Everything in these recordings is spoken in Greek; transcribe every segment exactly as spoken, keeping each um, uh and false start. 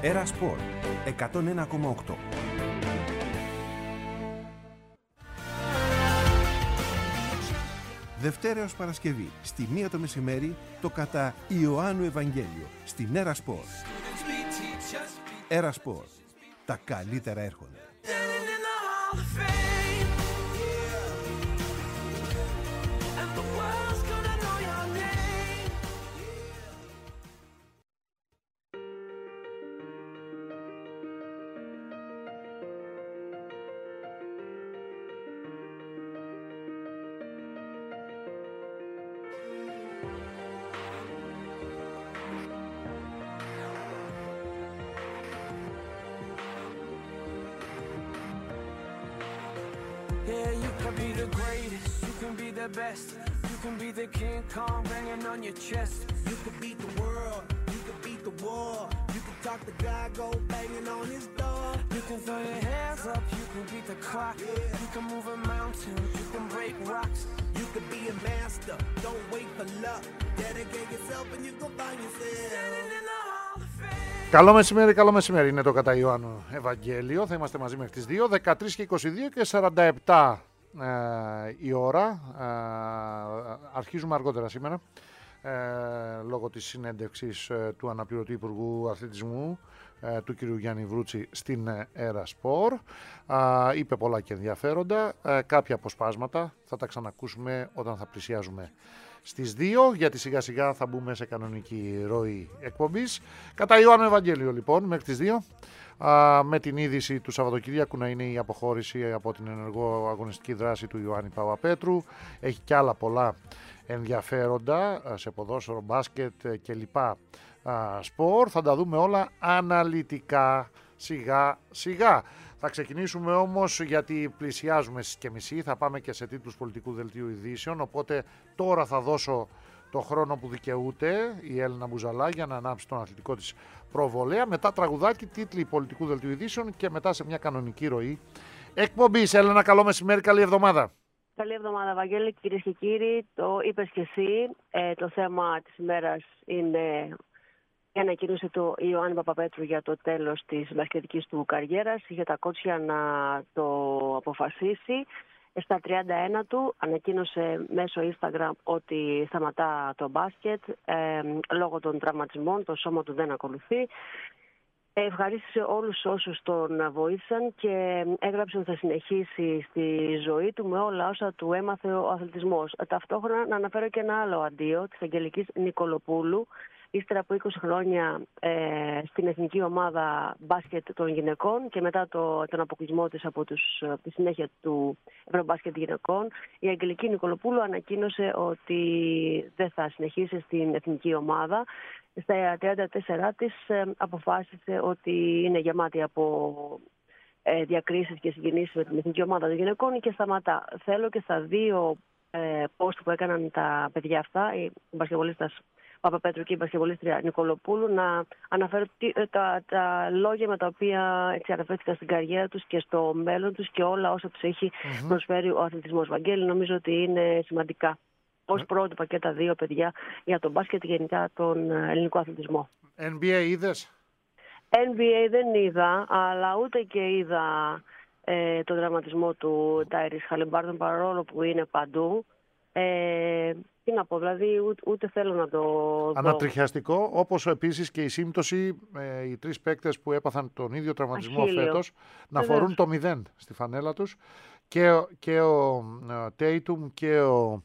Έρα Σπορ εκατόν ένα κόμμα οκτώ. Δευτέρα έως Παρασκευή, στη μία το μεσημέρι, το κατά Ιωάννου Ευαγγέλιο, στην Έρα Σπορ. Έρα Σπορ. Τα καλύτερα έρχονται. Yeah, you can be the greatest, you can be the best. You can be the King Kong banging on your chest. You can beat the world, you can beat the war. You can talk to God, go banging on his door. You can throw your hands up, you can beat the clock. Yeah. You can move a mountain, you can break rocks. You can be a master, don't wait for luck. Dedicate yourself and you can find yourself. Standing in the Hall of Fame. Καλό μεσημέρι, καλό μεσημέρι. Είναι το κατά Ιωάννου Ευαγγέλιο. Θα είμαστε μαζί μέχρι τις δύο, δεκατρείς και είκοσι δύο και σαράντα επτά ε, η ώρα. Ε, αρχίζουμε αργότερα σήμερα, ε, λόγω της συνέντευξης ε, του αναπληρωτή Υπουργού Αθλητισμού, ε, του κ. Γιάννη Βρούτση, στην ε, Έρα Σπορ. Ε, είπε πολλά και ενδιαφέροντα. Ε, κάποια αποσπάσματα θα τα ξανακούσουμε όταν θα πλησιάζουμε στις δύο, γιατί σιγά σιγά θα μπούμε σε κανονική ροή εκπομπής. Κατά Ιωάννου Ευαγγέλιο λοιπόν, μέχρι τις δύο, α, με την είδηση του Σαββατοκύριακου να είναι η αποχώρηση από την ενεργό αγωνιστική δράση του Ιωάννη Παπαπέτρου. Έχει κι άλλα πολλά ενδιαφέροντα σε ποδόσφαιρο, μπάσκετ κλπ. Σπορ. Θα τα δούμε όλα αναλυτικά, σιγά σιγά. Θα ξεκινήσουμε όμως, γιατί πλησιάζουμε στις και μισή, θα πάμε και σε τίτλους πολιτικού δελτίου ειδήσεων, οπότε τώρα θα δώσω το χρόνο που δικαιούται η Έλληνα Μπουζαλά για να ανάψει τον αθλητικό της προβολέα. Μετά τραγουδάκι, τίτλοι πολιτικού δελτίου ειδήσεων και μετά σε μια κανονική ροή εκπομπής. Έλληνα, καλό μεσημέρι, καλή εβδομάδα. Καλή εβδομάδα, Βαγγέλη. Κυρίες και κύριοι, το είπες και εσύ, ε, το θέμα της ημέρας είναι η ανακοίνωση του Ιωάννη Παπαπέτρου για το τέλος της μπασκετικής του καριέρας. Είχε τα κότσια να το αποφασίσει. Στα τριάντα ένα του ανακοίνωσε μέσω Instagram ότι σταματά το μπάσκετ ε, λόγω των τραυματισμών, το σώμα του δεν ακολουθεί. Ευχαρίστησε όλους όσους τον βοήθησαν και έγραψε ότι θα συνεχίσει στη ζωή του με όλα όσα του έμαθε ο αθλητισμός. Ταυτόχρονα να αναφέρω και ένα άλλο αντίο της Αγγελικής Νικολοπούλου, ύστερα από είκοσι χρόνια ε, στην εθνική ομάδα μπάσκετ των γυναικών και μετά το, τον αποκλεισμό της από, τους, από τη συνέχεια του Ευρωμπάσκετ γυναικών, η Αγγελική Νικολοπούλου ανακοίνωσε ότι δεν θα συνεχίσει στην εθνική ομάδα. Στα τριάντα τέσσερα της ε, αποφάσισε ότι είναι γεμάτη από ε, διακρίσεις και συγκινήσεις με την εθνική ομάδα των γυναικών και σταματά. Θέλω και στα δύο ε, post που έκαναν τα παιδιά αυτά, οι μπασκετμπολίστας Παπαπέτρου και η μπασκετμπολίστρια Νικολοπούλου, να αναφέρω τα, τα λόγια με τα οποία έτσι αναφέρθηκαν στην καριέρα τους και στο μέλλον τους και όλα όσα τους έχει mm-hmm. προσφέρει ο αθλητισμός. Βαγγέλη, νομίζω ότι είναι σημαντικά ως mm. πρότυπα και τα δύο παιδιά για τον μπάσκετ και γενικά τον ελληνικό αθλητισμό. N B A είδες? N B A δεν είδα, αλλά ούτε και είδα ε, τον δραματισμό του Τάιρις Χαλιμπάρτον, παρόλο που είναι παντού. Ε, τι να πω, δηλαδή ούτε, ούτε θέλω να το δω. Ανατριχιαστικό, όπως επίσης και η σύμπτωση, ε, οι τρεις παίκτες που έπαθαν τον ίδιο τραυματισμό Αχίλιο. φέτος, να Βεβαίως. φορούν το μηδέν στη φανέλα τους, και, και ο Τέιτουμ και ο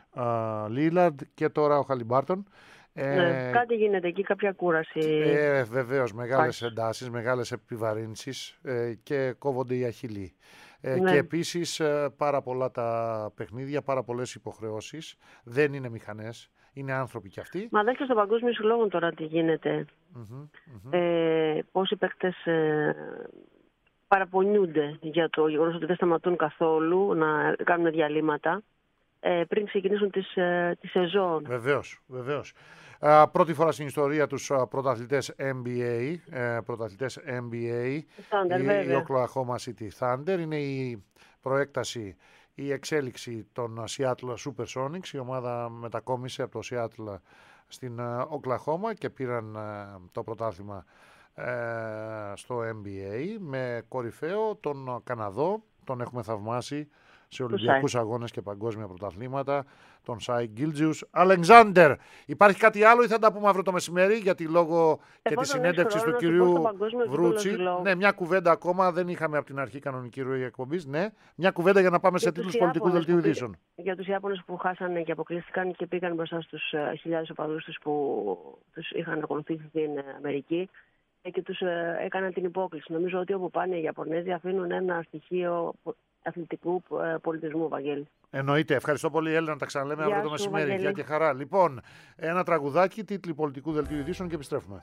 Λίλαρντ και τώρα ο Χαλιμπάρτον. Ναι, ε, κάτι γίνεται εκεί, κάποια κούραση. Ε, βεβαίως, μεγάλες εντάσεις, μεγάλες επιβαρύνσεις ε, και κόβονται οι αχίλοι. Ε, ναι. Και επίσης ε, πάρα πολλά τα παιχνίδια, πάρα πολλές υποχρεώσεις. Δεν είναι μηχανές, είναι άνθρωποι κι αυτοί. Μα δέστε στο παγκόσμιο συλλόγο τώρα τι γίνεται. Mm-hmm, mm-hmm. Ε, πόσοι παίκτες ε, παραπονιούνται για το γεγονός ότι δεν σταματούν καθόλου να κάνουν διαλύματα ε, πριν ξεκινήσουν τις, ε, τη σεζόν. Βεβαίως, βεβαίως. Uh, πρώτη φορά στην ιστορία τους uh, πρωταθλητές N B A, uh, πρωταθλητές N B A, Thunder, η, η Oklahoma City Thunder. Είναι η προέκταση, η εξέλιξη των Seattle Supersonics. Η ομάδα μετακόμισε από το Seattle στην uh, Oklahoma και πήραν uh, το πρωτάθλημα ε, στο N B A με κορυφαίο τον Καναδό, τον έχουμε θαυμάσει σε Ολυμπιακούς αγώνες και παγκόσμια πρωταθλήματα, τον Σάι Γκίλτζιους Αλεξάνδερ. Υπάρχει κάτι άλλο ή θα τα πούμε αύριο το μεσημέρι, γιατί λόγω και τη συνέντευξη του κυρίου Βρούτσι. Ναι, μια κουβέντα ακόμα, δεν είχαμε από την αρχή κανονική ροή εκπομπής. Ναι, μια κουβέντα για να πάμε για σε τίτλους πολιτικού δελτίου ειδήσεων. Για τους Ιάπωνες που χάσανε και αποκλείστηκαν και πήγαν μπροστά στους uh, χιλιάδες οπαδούς τους που τους είχαν ακολουθήσει στην Αμερική και τους uh, έκαναν την υπόκληση. Νομίζω ότι όπου πάνε οι Ιαπωνέζοι αφήνουν ένα στοιχείο αθλητικού πολιτισμού, Βαγγέλη. Εννοείται. Ευχαριστώ πολύ, Έλληνα. Να τα ξαναλέμε αύριο το μεσημέρι. Γεια και χαρά. Λοιπόν, ένα τραγουδάκι, τίτλοι πολιτικού δελτίου ειδήσεων και επιστρέφουμε.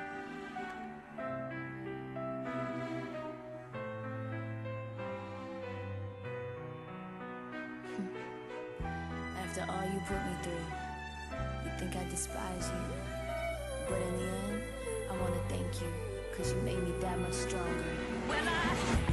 After all you put me through, you think I despise you. But in the end, I want to thank you, because you made me that much stronger. When I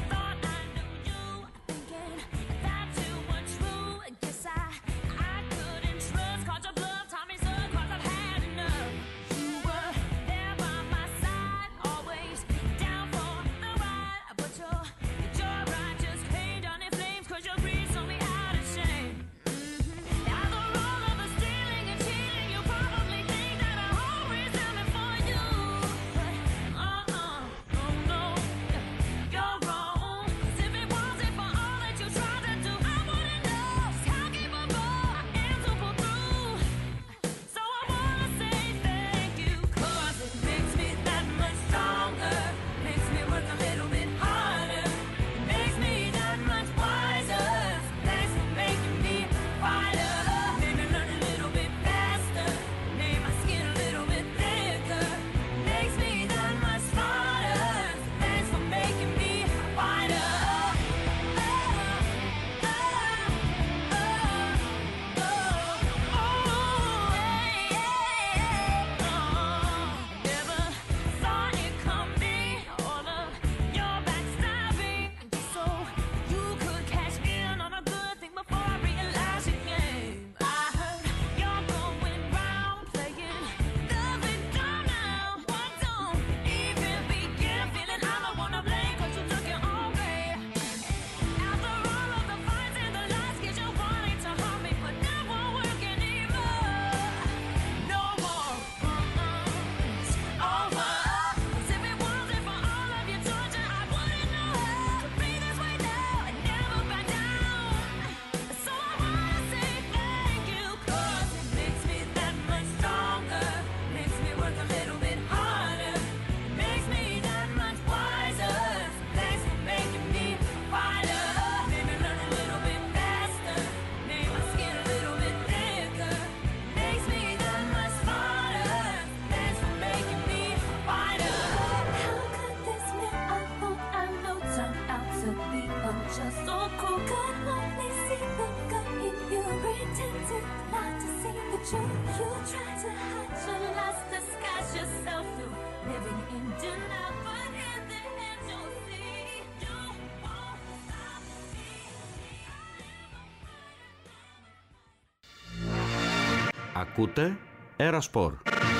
Ακούτε Έρα Σπορ.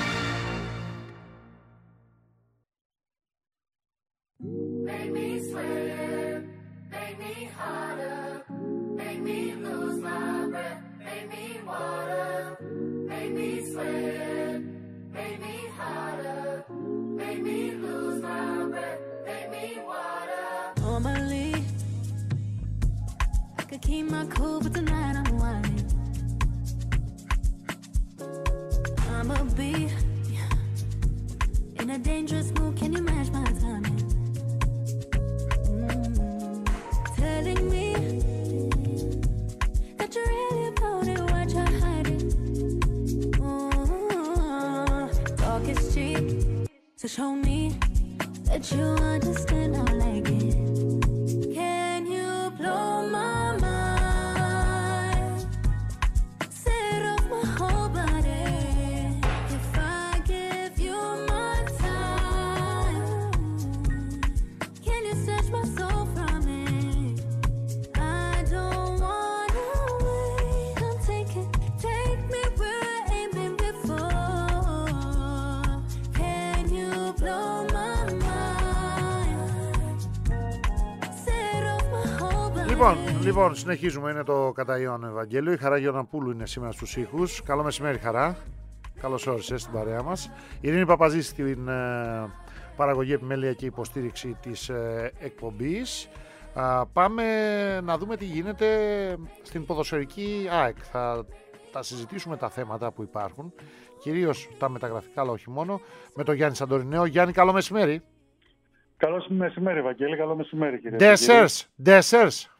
Show me that you understand how I like it. Can you blow my mind? Set off my whole body. If I give you my time, can you snatch my soul from it? I don't wanna wait. Come take it, take me where I ain't been before. Blow my Λοιπόν, λοιπόν, συνεχίζουμε. Είναι το κατά Ιωάννου Ευαγγέλιο. Η Χαρά Γιωναπούλου είναι σήμερα στους ήχους. Καλό μεσημέρι, Χαρά. Καλώς όρισες στην παρέα μας. Η Ειρήνη Παπαζή στην ε, παραγωγή, επιμέλεια και υποστήριξη της ε, εκπομπής. Α, πάμε να δούμε τι γίνεται στην ποδοσφαιρική ΑΕΚ. Θα τα συζητήσουμε τα θέματα που υπάρχουν, κυρίως τα μεταγραφικά, αλλά όχι μόνο, με τον Γιάννη Σαντορινέο. Γιάννη, καλό μεσημέρι. Καλό μεσημέρι, Ευαγγέλη. Καλό μεσημέρι, κύριε. Ντέσσερς, Ντέσσερς.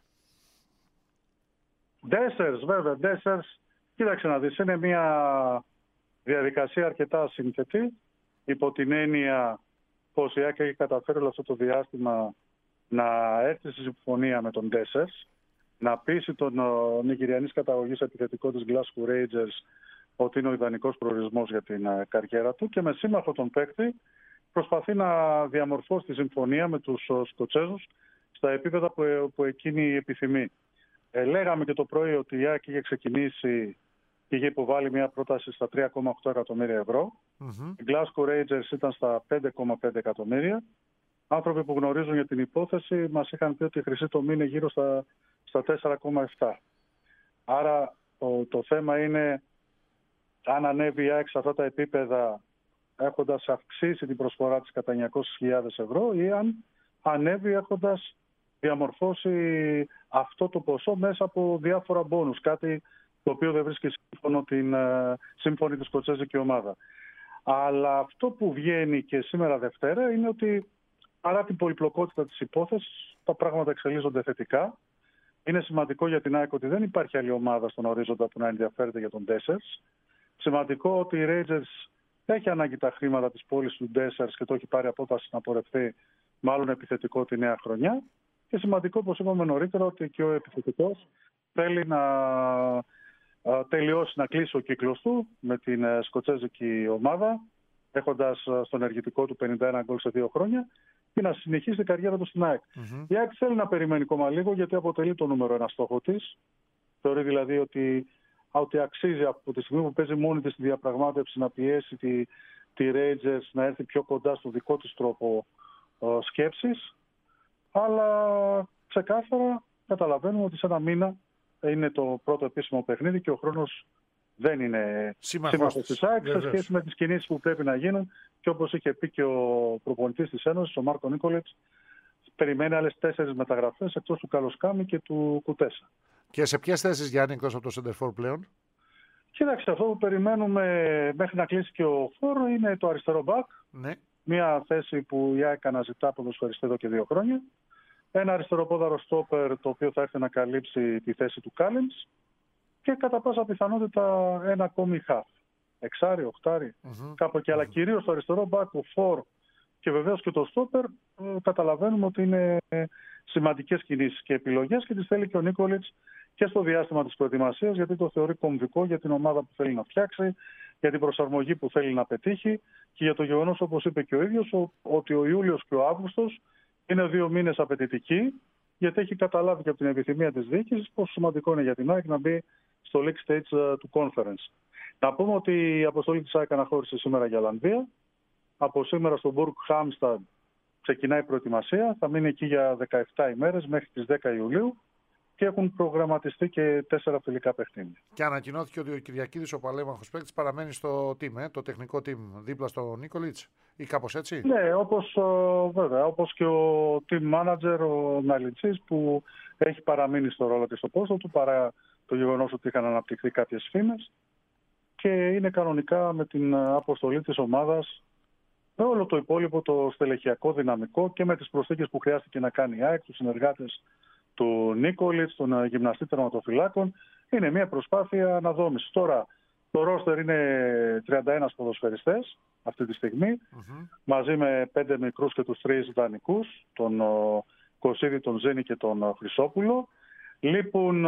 Ντέσσερς, βέβαια, Ντέσσερς. Κοίταξε να δεις, είναι μια διαδικασία αρκετά σύνθετη, υπό την έννοια πως η ΑΕΚ έχει καταφέρει όλο αυτό το διάστημα να έρθει στη συμφωνία με τον Ντέσσερς, να πείσει τον Νιγηριανής καταγωγής επιθετικό της Glasgow Rangers ότι είναι ο ιδανικός προορισμός για την καριέρα του, και με σύμμαχο τον παίκτη προσπαθεί να διαμορφώσει τη συμφωνία με τους Σκοτσέζους στα επίπεδα που, που εκείνη επιθυμεί. Ε, λέγαμε και το πρωί ότι η ΑΕΚ είχε ξεκινήσει και είχε υποβάλει μια πρόταση στα τρία κόμμα οκτώ εκατομμύρια ευρώ. Mm-hmm. Οι Glasgow Rangers ήταν στα πέντε κόμμα πέντε εκατομμύρια. Άνθρωποι που γνωρίζουν για την υπόθεση μας είχαν πει ότι η χρυσή τομή είναι γύρω στα, στα τέσσερα κόμμα επτά. Άρα το, το θέμα είναι αν ανέβει η ΑΕΚ σε αυτά τα επίπεδα έχοντας αυξήσει την προσφορά της κατά εννιακόσιες χιλιάδες ευρώ, ή αν ανέβει έχοντας διαμορφώσει αυτό το ποσό μέσα από διάφορα μπόνους, κάτι το οποίο δεν βρίσκει σύμφωνο την σύμφωνη της σκοτσέζικη ομάδα. Αλλά αυτό που βγαίνει και σήμερα Δευτέρα είναι ότι παρά την πολυπλοκότητα της υπόθεσης, τα πράγματα εξελίσσονται θετικά. Είναι σημαντικό για την ΑΕΚ ότι δεν υπάρχει άλλη ομάδα στον ορίζοντα που να ενδιαφέρεται για τον Ντέσσερς. Σημαντικό ότι η Rangers έχει ανάγκη τα χρήματα της πόλης του Ντέσσερς και το έχει πάρει απόφαση να πορευτεί μάλλον επιθετικό τη νέα χρονιά. Και σημαντικό, όπως είπαμε νωρίτερα, ότι και ο επιθετικός θέλει να τελειώσει, να κλείσει ο κύκλος του με την σκοτσέζικη ομάδα, έχοντας στο ενεργητικό του πενήντα ένα γκολ σε δύο χρόνια, και να συνεχίσει την καριέρα του στην ΑΕΚ. Mm-hmm. Η ΑΕΚ θέλει να περιμένει ακόμα λίγο, γιατί αποτελεί το νούμερο ένα στόχο της. Θεωρεί δηλαδή ότι, ότι αξίζει από τη στιγμή που παίζει μόνη της τη διαπραγμάτευση να πιέσει τη, τη Rangers να έρθει πιο κοντά στο δικό της τρόπο ε, σκέψης. Αλλά ξεκάθαρα καταλαβαίνουμε ότι σε ένα μήνα είναι το πρώτο επίσημο παιχνίδι και ο χρόνος δεν είναι σύμμαχος της ΑΕΚ σε σχέση με τις κινήσεις που πρέπει να γίνουν, και όπως είχε πει και ο προπονητής της Ένωσης, ο Μάρκο Νίκολιτς, περιμένει άλλες τέσσερις μεταγραφές εκτός του Καλοσκάμι και του Κουτέσα. Και σε ποιες θέσεις, Γιάννη, εκτός από το Σεντερφόρ πλέον? Κοίταξε, αυτό που περιμένουμε μέχρι να κλείσει και ο φόρο είναι το αριστερό μπακ. Ναι. Μια θέση που η ΑΕΚ αναζητά ποδοσφαιριστή εδώ και δύο χρόνια. Ένα αριστεροπόδαρο στόπερ, το οποίο θα έρθει να καλύψει τη θέση του Κάλινς. Και κατά πάσα πιθανότητα ένα ακόμη χαφ. Εξάρι, οχτάρι, mm-hmm. κάπου εκεί. Mm-hmm. Αλλά κυρίως το αριστερό μπακ, ο φορ και βεβαίως και το στόπερ, ε, καταλαβαίνουμε ότι είναι σημαντικές κινήσεις και επιλογές, και τις θέλει και ο Νίκολιτς και στο διάστημα της προετοιμασίας, γιατί το θεωρεί κομβικό για την ομάδα που θέλει να φτιάξει, για την προσαρμογή που θέλει να πετύχει, και για το γεγονός, όπως είπε και ο ίδιος, ο, ότι ο Ιούλιος και ο Αύγουστος είναι δύο μήνες απαιτητικοί, γιατί έχει καταλάβει και από την επιθυμία της διοίκησης πόσο σημαντικό είναι για την ΑΕΚ να μπει στο league stage uh, του conference. Να πούμε ότι η αποστολή της ΑΕΚ αναχώρησε σήμερα για Ολλανδία. Από σήμερα στο Μπουργκ Χάμσταντ ξεκινάει η προετοιμασία. Θα μείνει εκεί για δεκαεπτά ημέρες μέχρι τις δέκα Ιουλίου και έχουν προγραμματιστεί και τέσσερα φιλικά παιχνίδια. Και ανακοινώθηκε ότι ο Κυριακίδης, ο παλέμαχος παίκτης, παραμένει στο team, ε, το τεχνικό team, δίπλα στο Νίκολιτς, ή κάπως έτσι? Ναι, όπως, βέβαια, όπως και ο team manager, ο Ναλιτσής, που έχει παραμείνει στο ρόλο και στο πόστο του, παρά το γεγονός ότι είχαν αναπτυχθεί κάποιες φήμες, και είναι κανονικά με την αποστολή της ομάδας, με όλο το υπόλοιπο το στελεχειακό δυναμικό και με τις προσθήκες που χρειάστηκε να κάνει η ΑΕΚ, τους συνεργάτες του Νίκολιτς, των γυμναστή τερματοφυλάκων. Είναι μια προσπάθεια αναδόμησης. Τώρα το ρόστερ είναι τριάντα ένα ποδοσφαιριστές αυτή τη στιγμή, mm-hmm. μαζί με πέντε μικρούς και τους τρεις δανεικούς, τον Κωσίδη, τον Ζήνη και τον Χρυσόπουλο. Λείπουν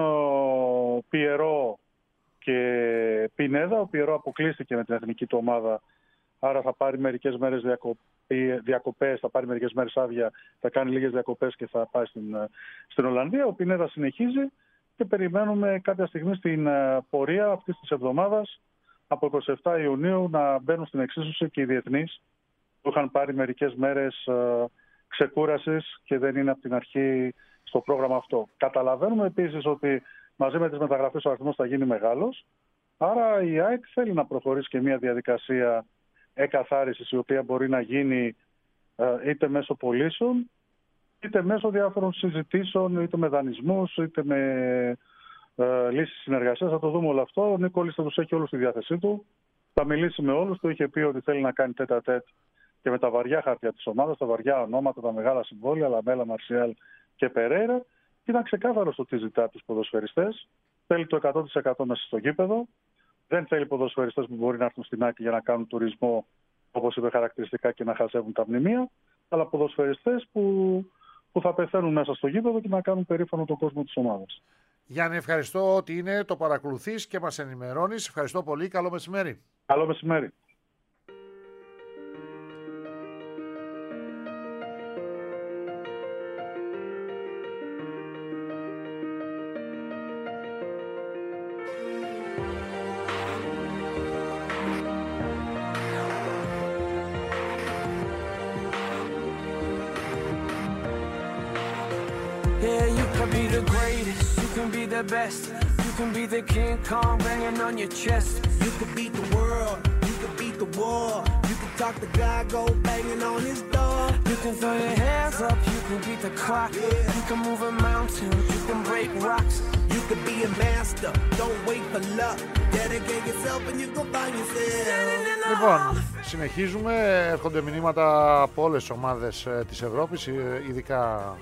ο Πιερό και Πινέδα. Ο Πιερό αποκλείστηκε με την εθνική του ομάδα, άρα θα πάρει μερικές μέρες διακοπ... διακοπές, θα πάρει μερικές μέρες άδεια, θα κάνει λίγες διακοπές και θα πάει στην, στην Ολλανδία. Ο Πινέδα συνεχίζει και περιμένουμε κάποια στιγμή στην πορεία αυτής της εβδομάδας, από είκοσι επτά Ιουνίου, να μπαίνουν στην εξίσωση και οι διεθνείς που είχαν πάρει μερικές μέρες ξεκούρασης και δεν είναι από την αρχή στο πρόγραμμα αυτό. Καταλαβαίνουμε επίσης ότι μαζί με τις μεταγραφές ο αριθμός θα γίνει μεγάλος. Άρα η ΑΕΚ θέλει να προχωρήσει και μια διαδικασία εκαθάρισης, η οποία μπορεί να γίνει είτε μέσω πωλήσεων, είτε μέσω διάφορων συζητήσεων, είτε με δανεισμούς, είτε με ε, λύσεις συνεργασίας. Θα το δούμε όλο αυτό. Ο Νίκολης θα τους έχει όλους στη διάθεσή του. Θα μιλήσει με όλους. Το είχε πει ότι θέλει να κάνει τέτα τέτ και με τα βαριά χαρτιά της ομάδας, τα βαριά ονόματα, τα μεγάλα συμβόλαια, Λαμέλα, Μαρσιάλ και Περέιρα. Και ήταν ξεκάθαρο στο τι ζητά τους ποδοσφαιριστές. Θέλει το εκατό τοις εκατό μέσα στο γήπεδο. Δεν θέλει ποδοσφαιριστές που μπορεί να έρθουν στην ΑΕΚ για να κάνουν τουρισμό, όπως είπε χαρακτηριστικά, και να χαζεύουν τα μνημεία, αλλά ποδοσφαιριστές που, που θα πεθαίνουν μέσα στο γήπεδο και να κάνουν περήφανο τον κόσμο της ομάδας. Γιάννη, ευχαριστώ ότι είναι, το παρακολουθείς και μας ενημερώνεις. Ευχαριστώ πολύ. Καλό μεσημέρι. Καλό μεσημέρι. Yeah, you can be the greatest, you can be the best, you can be the King Kong banging on your chest. You could beat the world, you could beat the war. You can talk to God, go banging on his door. You can throw your hands up, you can beat the clock. Yeah. You can move a mountain, you can break rocks. You could be a master, don't wait for luck. Dedicate yourself and you go find yourself. Λοιπόν, συνεχίζουμε. Έρχονται μηνύματα από όλες τις ομάδες της Ευρώπης, ειδικά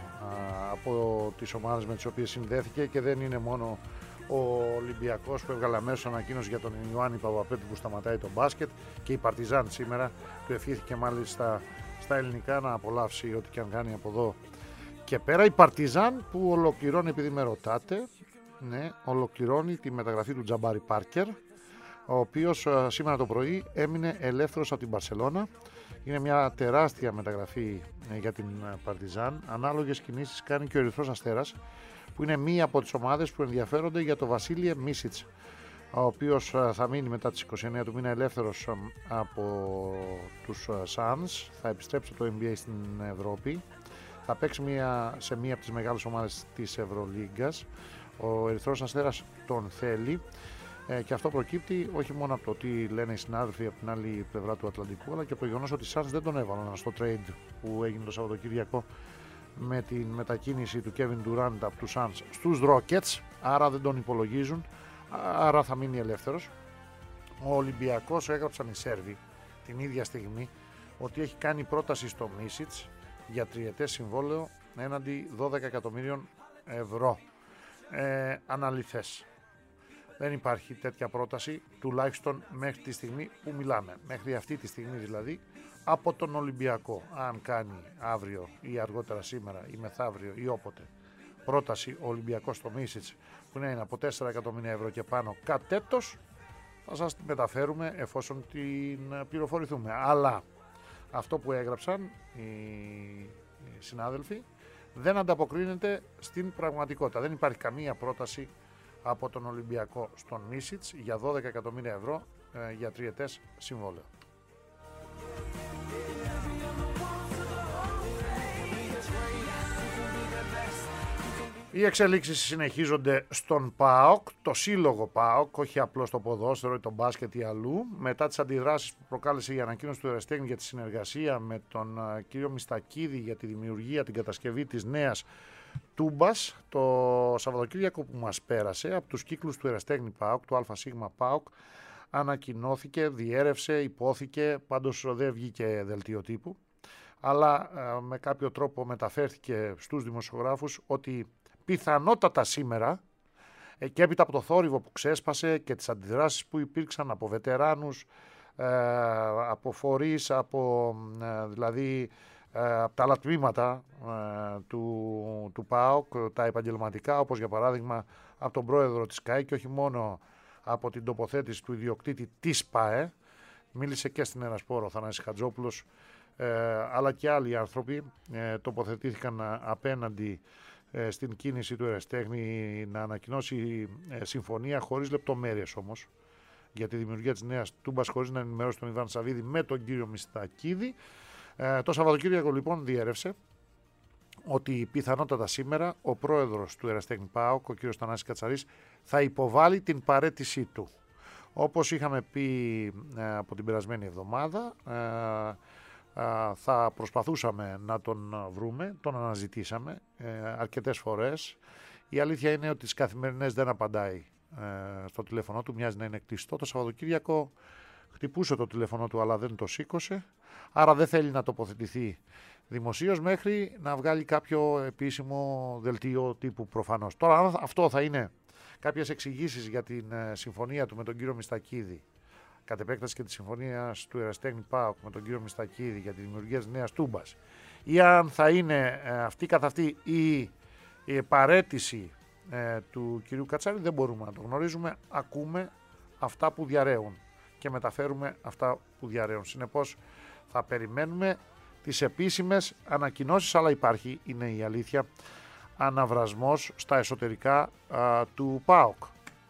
από τις ομάδες με τις οποίες συνδέθηκε, και δεν είναι μόνο ο Ολυμπιακός που έβγαλε αμέσως ανακοίνωση για τον Ιωάννη Παπαπέτρου που σταματάει το μπάσκετ, και η Παρτιζάν σήμερα του ευχήθηκε μάλιστα στα ελληνικά να απολαύσει ό,τι και αν κάνει από εδώ και πέρα. Η Παρτιζάν που ολοκληρώνει, επειδή με ρωτάτε, ναι, ολοκληρώνει τη μεταγραφή του Τζαμπάρι Πάρκερ, ο οποίος σήμερα το πρωί έμεινε ελεύθερος από την Μπαρσελόνα. Είναι μια τεράστια μεταγραφή για την Παρτιζάν. Ανάλογες κινήσεις κάνει και ο Ερυθρός Αστέρας, που είναι μία από τις ομάδες που ενδιαφέρονται για το Βασίλειε Μίσιτς, ο οποίος θα μείνει μετά τις είκοσι εννέα του μήνα ελεύθερος από τους Suns. Θα επιστρέψει το N B A στην Ευρώπη. Θα παίξει μία, σε μία από τις μεγάλες ομάδες της Ευρωλίγκας. Ο Ερυθρός Αστέρας τον θέλει. Ε, και αυτό προκύπτει όχι μόνο από το τι λένε οι συνάδελφοι από την άλλη πλευρά του Ατλαντικού, αλλά και από το γεγονός ότι οι Suns δεν τον έβαλαν στο trade που έγινε το Σαββατοκύριακο με την μετακίνηση του Kevin Durant από τους Suns στους Rockets, άρα δεν τον υπολογίζουν, άρα θα μείνει ελεύθερος. Ο Ολυμπιακός, έγραψαν οι Σέρβοι την ίδια στιγμή ότι έχει κάνει πρόταση στο Μίσιτς για τριετές συμβόλαιο έναντι δώδεκα εκατομμύριων ευρώ. Ε, αναλυθές. Δεν υπάρχει τέτοια πρόταση, τουλάχιστον μέχρι τη στιγμή που μιλάμε. Μέχρι αυτή τη στιγμή δηλαδή, από τον Ολυμπιακό. Αν κάνει αύριο ή αργότερα σήμερα ή μεθαύριο ή όποτε πρόταση ο Ολυμπιακός στο Μίσιτς, που είναι από τέσσερα εκατομμύρια ευρώ και πάνω κατ' έτος, θα σας την μεταφέρουμε εφόσον την πληροφορηθούμε. Αλλά αυτό που έγραψαν οι συνάδελφοι δεν ανταποκρίνεται στην πραγματικότητα. Δεν υπάρχει καμία πρόταση από τον Ολυμπιακό στον Μίσιτς για δώδεκα εκατομμύρια ευρώ ε, για τριετές συμβόλαιο. Οι εξελίξεις συνεχίζονται στον ΠΑΟΚ, το σύλλογο ΠΑΟΚ, όχι απλώς το ποδόσφαιρο ή το μπάσκετ ή αλλού. Μετά τις αντιδράσεις που προκάλεσε η ανακοίνωση του Εραστέχνη για τη συνεργασία με τον uh, κύριο Μιστακίδη για τη δημιουργία, την κατασκευή της νέας τούμπας, το Σαββατοκύριακο που μας πέρασε, από τους κύκλους του Εραστέχνη ΠΑΟΚ, του ΑΣ ΠΑΟΚ, ανακοινώθηκε, διέρευσε, υπόθηκε, πάντως δεν βγήκε δελτίο τύπου, αλλά uh, με κάποιο τρόπο μεταφέρθηκε στους δημοσιογράφους ότι πιθανότατα σήμερα, και έπειτα από το θόρυβο που ξέσπασε και τις αντιδράσεις που υπήρξαν από βετεράνους, ε, από φορείς, από, ε, δηλαδή, ε, από τα άλλα τμήματα ε, του, του ΠΑΟΚ, τα επαγγελματικά, όπως για παράδειγμα από τον πρόεδρο της ΚΑΕ και όχι μόνο από την τοποθέτηση του ιδιοκτήτη της ΠΑΕ, μίλησε και στην Ερασπόρο ο Θανάσης Χατζόπουλος, ε, αλλά και άλλοι άνθρωποι ε, τοποθετήθηκαν απέναντι στην κίνηση του Εραστέχνη να ανακοινώσει ε, συμφωνία, χωρίς λεπτομέρειες όμως, για τη δημιουργία της νέας τούμπας, χωρίς να ενημερώσει τον Ιβάν Σαββίδη με τον κύριο Μιστακίδη. Ε, το Σαββατοκύριακο λοιπόν διέρευσε ότι πιθανότατα σήμερα ο πρόεδρος του Εραστέχνη ΠΑΟΚ, ο κύριος Θανάσης Κατσαρής, θα υποβάλει την παραίτησή του. Όπως είχαμε πει ε, από την περασμένη εβδομάδα, ε, ε, θα προσπαθούσαμε να τον βρούμε, τον αναζητήσαμε ε, αρκετές φορές. Η αλήθεια είναι ότι τις καθημερινές δεν απαντάει ε, στο τηλέφωνο του, μοιάζει να είναι κλειστό. Το Σαββατοκύριακο χτυπούσε το τηλέφωνο του αλλά δεν το σήκωσε, άρα δεν θέλει να τοποθετηθεί δημοσίως μέχρι να βγάλει κάποιο επίσημο δελτίο τύπου προφανώς. Τώρα αν αυτό θα είναι κάποιες εξηγήσεις για την ε, συμφωνία του με τον κύριο Μιστακίδη, κατ' επέκταση και τη συμφωνία του Εραστέχνη ΠΑΟΚ με τον κύριο Μιστακίδη για τη δημιουργία της νέας Τούμπας, ή αν θα είναι ε, αυτή καθ' αυτή η, η παραίτηση ε, του κυρίου Κατσάρη, δεν μπορούμε να το γνωρίζουμε. Ακούμε αυτά που διαρρέουν και μεταφέρουμε αυτά που διαρρέουν. Συνεπώς θα περιμένουμε τις επίσημες ανακοινώσεις, αλλά υπάρχει, είναι η αλήθεια, αναβρασμός στα εσωτερικά α, του ΠΑΟΚ.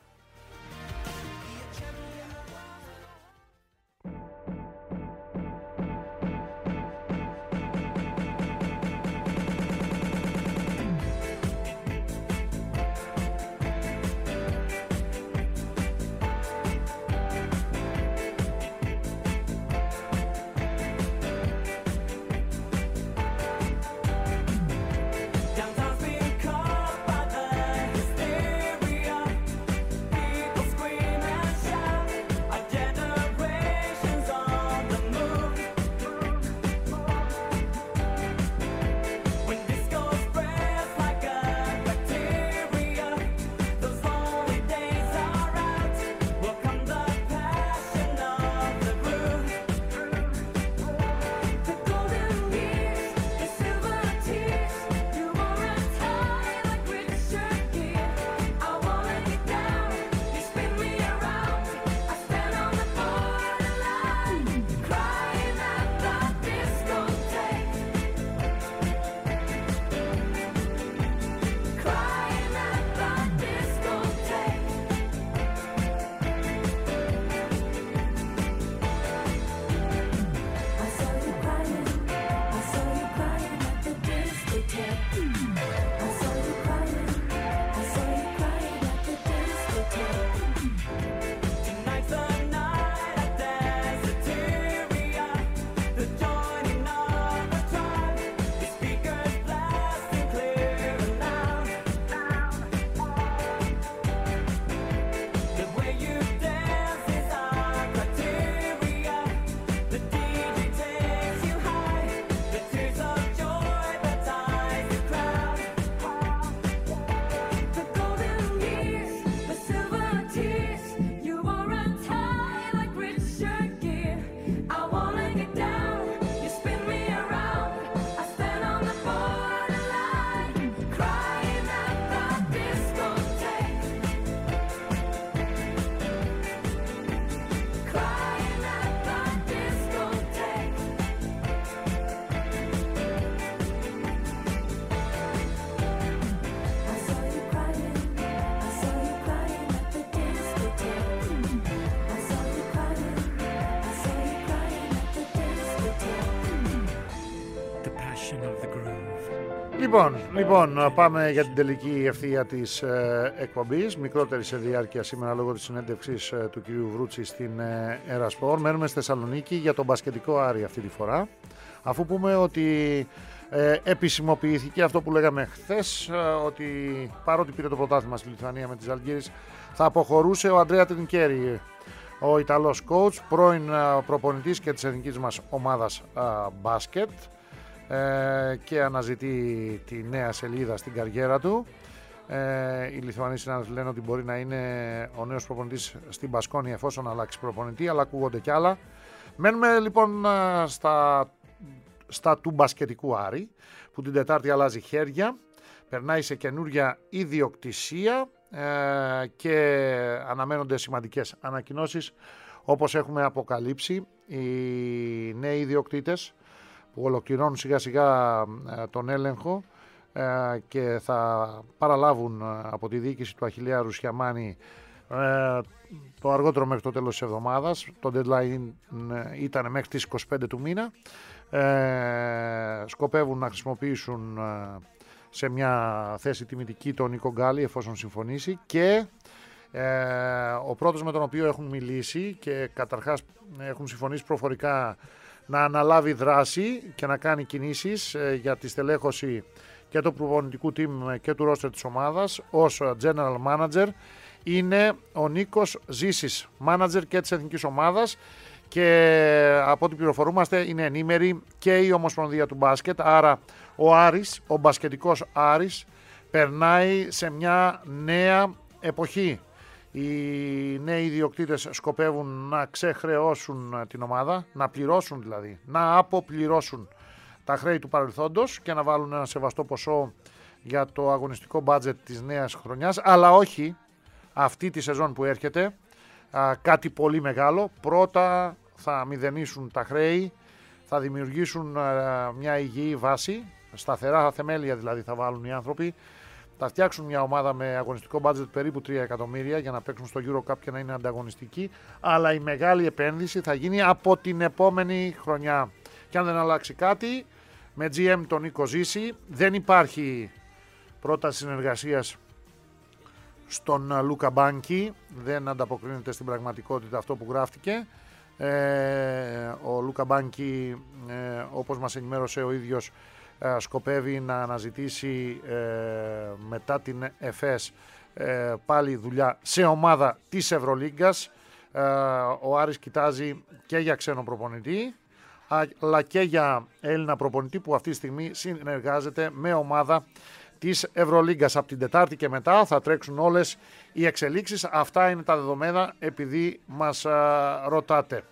Λοιπόν, λοιπόν, πάμε για την τελική ευθεία της ε, εκπομπής, μικρότερη σε διάρκεια σήμερα λόγω της συνέντευξης ε, του κυρίου Βρούτση στην ε, Ερασπορ. Μένουμε στη Θεσσαλονίκη για τον μπασκετικό Άρη αυτή τη φορά, αφού πούμε ότι ε, επισημοποιήθηκε αυτό που λέγαμε χθες, ε, ότι παρότι πήρε το πρωτάθλημα στη Λιθουανία με τη Ζαλγκίρις, θα αποχωρούσε ο Αντρέα Τρινκέρι, ο Ιταλός coach, πρώην ε, προπονητής και της εθνικής μας ομάδας ε, μπάσκετ, και αναζητεί τη νέα σελίδα στην καριέρα του. Ε, οι Λιθουανοί συνάδελφοι λένε ότι μπορεί να είναι ο νέος προπονητής στην Μπασκόνια εφόσον αλλάξει προπονητή, αλλά ακούγονται κι άλλα. Μένουμε λοιπόν στα, στα του μπασκετικού Άρη, που την Τετάρτη αλλάζει χέρια, περνάει σε καινούρια ιδιοκτησία ε, και αναμένονται σημαντικές ανακοινώσεις, όπως έχουμε αποκαλύψει οι νέοι ιδιοκτήτες που ολοκληρώνουν σιγά σιγά τον έλεγχο ε, και θα παραλάβουν από τη διοίκηση του Αχιλλέα Ρουσιαμάνη ε, το αργότερο μέχρι το τέλος της εβδομάδας. Το deadline ήταν μέχρι τις είκοσι πέντε του μήνα. Ε, σκοπεύουν να χρησιμοποιήσουν ε, σε μια θέση τιμητική τον Νίκο Γκάλι εφόσον συμφωνήσει και ε, ο πρώτος με τον οποίο έχουν μιλήσει και καταρχάς έχουν συμφωνήσει προφορικά να αναλάβει δράση και να κάνει κινήσεις ε, για τη στελέχωση και του προπονητικού team και του roster της ομάδας ως general manager είναι ο Νίκος Ζήσης, manager και της εθνικής ομάδας, και από ό,τι πληροφορούμαστε είναι ενήμερη και η Ομοσπονδία του Μπάσκετ, άρα ο Άρης, ο μπασκετικός Άρης περνάει σε μια νέα εποχή. Οι νέοι ιδιοκτήτες σκοπεύουν να ξεχρεώσουν την ομάδα, να πληρώσουν δηλαδή, να αποπληρώσουν τα χρέη του παρελθόντος και να βάλουν ένα σεβαστό ποσό για το αγωνιστικό μπάτζετ της νέας χρονιάς, αλλά όχι αυτή τη σεζόν που έρχεται, α, κάτι πολύ μεγάλο. Πρώτα θα μηδενίσουν τα χρέη, θα δημιουργήσουν α, μια υγιή βάση, σταθερά θεμέλια δηλαδή θα βάλουν οι άνθρωποι, θα φτιάξουν μια ομάδα με αγωνιστικό μπάτζετ περίπου τρία εκατομμύρια για να παίξουν στο EuroCup και να είναι ανταγωνιστικοί, αλλά η μεγάλη επένδυση θα γίνει από την επόμενη χρονιά. Και αν δεν αλλάξει κάτι, με τζι εμ τον Νίκο Ζήση, δεν υπάρχει πρόταση συνεργασίας στον Λούκα Μπάνκι, δεν ανταποκρίνεται στην πραγματικότητα αυτό που γράφτηκε. Ε, ο Λούκα Μπάνκι, ε, όπως μας ενημέρωσε ο ίδιος, ε, σκοπεύει να αναζητήσει ε, μετά την ΕΦΕΣ ε, πάλι δουλειά σε ομάδα της Ευρωλίγκας. Ε, ο Άρης κοιτάζει και για ξένο προπονητή, αλλά και για Έλληνα προπονητή που αυτή τη στιγμή συνεργάζεται με ομάδα της Ευρωλίγκας. Από την Τετάρτη και μετά θα τρέξουν όλες οι εξελίξεις. Αυτά είναι τα δεδομένα επειδή μας α, ρωτάτε.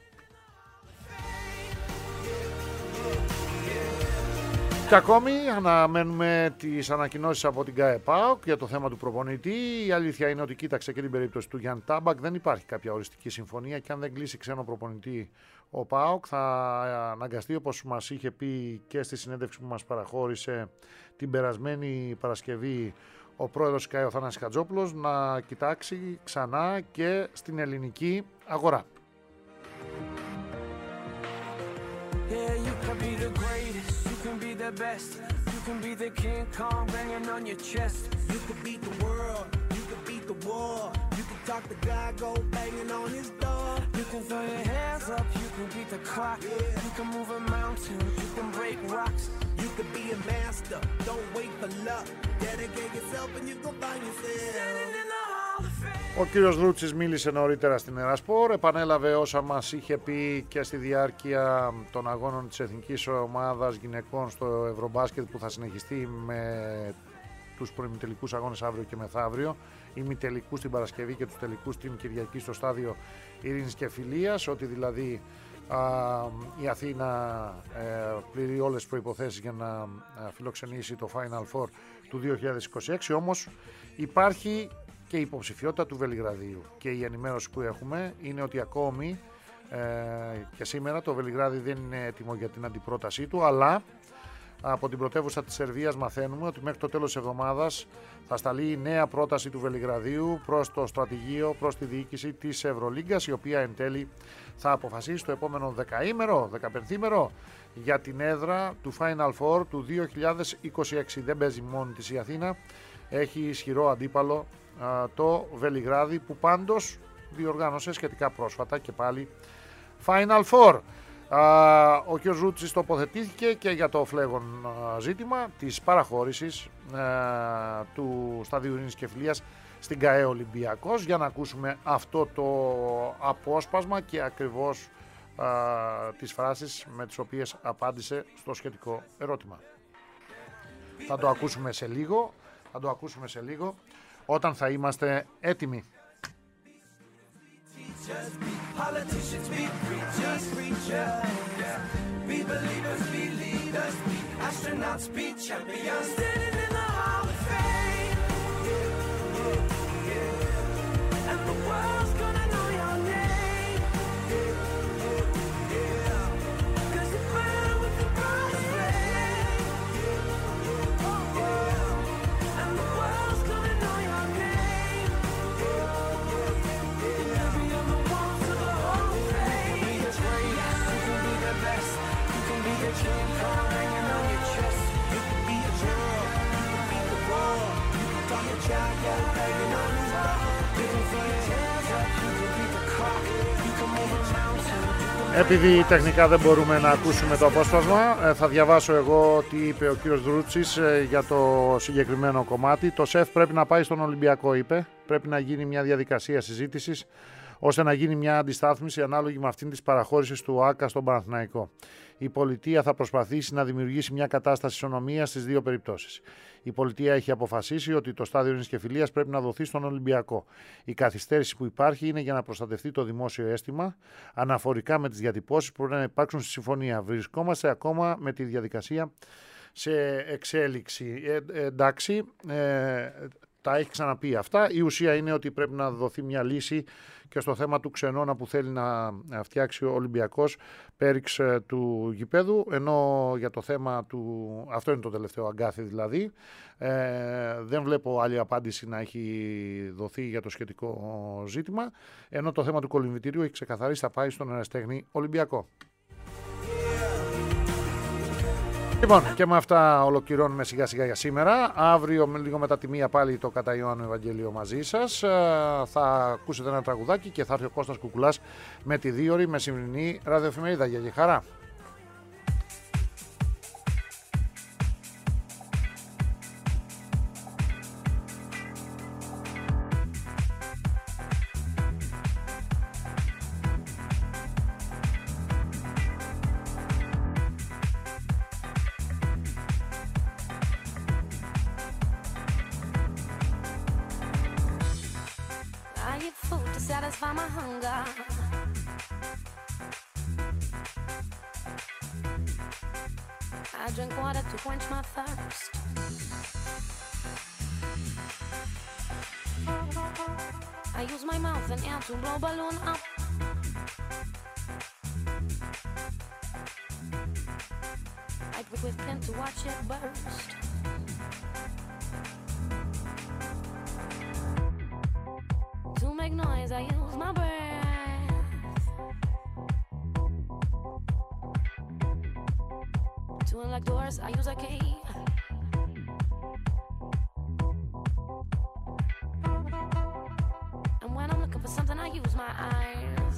Και ακόμη αναμένουμε τις ανακοινώσεις από την ΚΑΕΠΑΟΚ για το θέμα του προπονητή. Η αλήθεια είναι ότι κοίταξε και την περίπτωση του Γιάννη Τάμπακ. Δεν υπάρχει κάποια οριστική συμφωνία και αν δεν κλείσει ξένο προπονητή ο ΠΑΟΚ θα αναγκαστεί, όπως μας είχε πει και στη συνέντευξη που μας παραχώρησε την περασμένη Παρασκευή ο πρόεδρος ΚΑΕ, ο Θανάσης Χατζόπουλος, να κοιτάξει ξανά και στην ελληνική αγορά. Yeah, you can be the greatest, you can be the best, you can be the King Kong banging on your chest. You could beat the world, you could beat the war. You can talk the guy, go banging on his door. You can throw your hands up, you can beat the clock. Yeah. You can move a mountain, you can break rocks. You could be a master, don't wait for luck. Dedicate yourself and you go find yourself. Standing in the hall of fame. Ο κύριος Λούτσης μίλησε νωρίτερα στην Ερασπορ, επανέλαβε όσα μας είχε πει και στη διάρκεια των αγώνων της Εθνικής Ομάδας Γυναικών στο Ευρωμπάσκετ που θα συνεχιστεί με τους προημιτελικούς αγώνες αύριο και μεθαύριο, ημιτελικούς την Παρασκευή και τους τελικούς την Κυριακή στο στάδιο Ειρήνης και Φιλίας, ότι δηλαδή α, η Αθήνα ε, πληρεί όλες τις προϋποθέσεις για να α, φιλοξενήσει το Final Four του δύο χιλιάδες είκοσι έξι, όμως υπάρχει και η υποψηφιότητα του Βελιγραδίου και η ενημέρωση που έχουμε είναι ότι ακόμη ε, και σήμερα το Βελιγράδι δεν είναι έτοιμο για την αντιπρότασή του, αλλά από την πρωτεύουσα της Σερβίας μαθαίνουμε ότι μέχρι το τέλος της εβδομάδας θα σταλεί η νέα πρόταση του Βελιγραδίου προς το στρατηγείο, προς τη διοίκηση της Ευρωλίγκας, η οποία εν τέλει θα αποφασίσει το επόμενο δεκαήμερο, δεκαπενθήμερο για την έδρα του Final Four του δύο χιλιάδες είκοσι έξι. Δεν παίζει μόνη της η Αθήνα, έχει ισχυρό αντίπαλο α, το Βελιγράδι, που πάντως διοργάνωσε σχετικά πρόσφατα και πάλι Final Four. Uh, ο κ. Ρούτσης τοποθετήθηκε και για το φλέγον uh, ζήτημα της παραχώρησης uh, του σταδίου Ειρήνης και Φιλίας στην ΚΑΕ Ολυμπιακός, για να ακούσουμε αυτό το απόσπασμα και ακριβώς uh, τις φράσεις με τις οποίες απάντησε στο σχετικό ερώτημα. Θα το ακούσουμε σε λίγο, θα το ακούσουμε σε λίγο όταν θα είμαστε έτοιμοι. Politicians be preachers, preachers. Be believers, be leaders. Be astronauts, be champions. Standing in the hall of fame. Yeah, yeah, yeah. And the world's gonna know your name. Yeah, yeah, yeah. Cause you burn with the brightest flame. Yeah, yeah. And the world's gonna know your name. Yeah, Be on the walls of the hall of fame. You can be the greatest, you can be the best, you can be Επειδή τεχνικά δεν μπορούμε να ακούσουμε το απόσπασμα, θα διαβάσω εγώ τι είπε ο κύριος Δρούτσης για το συγκεκριμένο κομμάτι. Το ΣΕΦ πρέπει να πάει στον Ολυμπιακό, είπε. Πρέπει να γίνει μια διαδικασία συζήτησης ώστε να γίνει μια αντιστάθμιση ανάλογη με αυτήν της παραχώρησης του ΆΚΑ στον Παναθηναϊκό. Η πολιτεία θα προσπαθήσει να δημιουργήσει μια κατάσταση ισονομίας στις δύο περιπτώσεις. Η πολιτεία έχει αποφασίσει ότι το στάδιο ειρήνης και φιλίας πρέπει να δοθεί στον Ολυμπιακό. Η καθυστέρηση που υπάρχει είναι για να προστατευτεί το δημόσιο αίσθημα αναφορικά με τις διατυπώσεις που πρέπει να υπάρξουν στη συμφωνία. Βρισκόμαστε ακόμα με τη διαδικασία σε εξέλιξη. Ε, εντάξει, ε, τα έχει ξαναπεί αυτά. Η ουσία είναι ότι πρέπει να δοθεί μια λύση και στο θέμα του ξενώνα που θέλει να φτιάξει ο Ολυμπιακός πέριξ του γηπέδου, ενώ για το θέμα του, αυτό είναι το τελευταίο αγκάθι δηλαδή, ε, δεν βλέπω άλλη απάντηση να έχει δοθεί για το σχετικό ζήτημα, ενώ το θέμα του κολυμβητηρίου έχει ξεκαθαρίσει, θα πάει στον Εραστέχνη Ολυμπιακό. Λοιπόν, και με αυτά ολοκληρώνουμε σιγά σιγά για σήμερα. Αύριο, λίγο μετά τη μία, πάλι το κατά Ιωάννου Ευαγγέλιο μαζί σας. Θα ακούσετε ένα τραγουδάκι και θα έρθει ο Κώστας Κουκουλάς με τη δίωρη μεσημερινή ραδιοεφημερίδα. Για και χαρά. Satisfy my hunger. I drink water to quench my thirst. I use my mouth and air to blow balloon up. I prick with pen to watch it burst. To make noise, I use my breath. To unlock doors, I use a key. And when I'm looking for something, I use my eyes.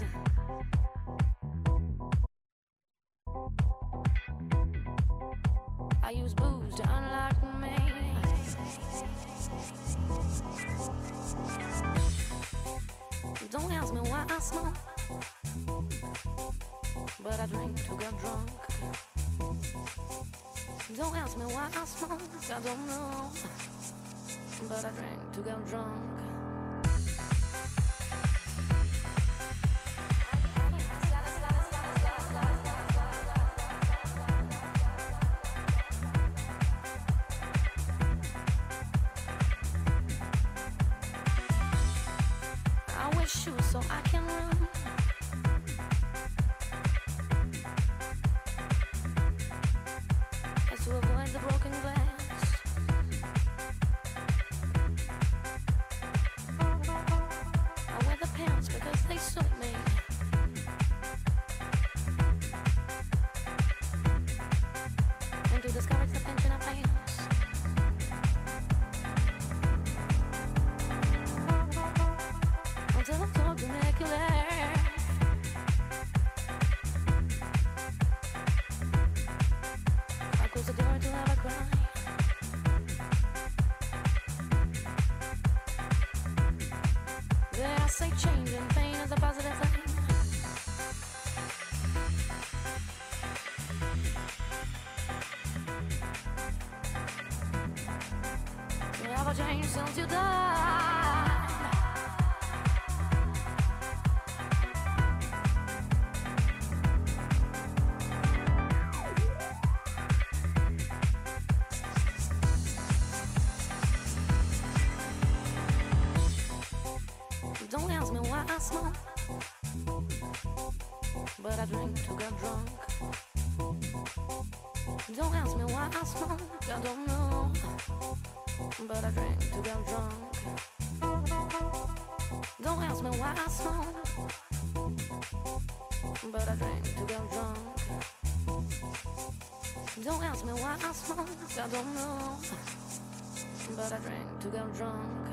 I use booze to unlock me. Don't ask me why I smoke, but I drink to get drunk. Don't ask me why I smoke, I don't know, but I drink to get drunk. Shoes so I can run. As to avoid the broken glass. I wear the pants because they suit me. And to discourage the pension of pants. Until I'm told to make you laugh. I close the door till I have a cry. There I say change and pain is a positive thing. You never change since you died. Don't ask me why I smoke, but I drink to get drunk. Don't ask me why I smoke, I don't know, but I drink to get drunk. Don't ask me why I smoke, but I drink to get drunk. Don't ask me why I smoke, I don't know, but I drink to get drunk.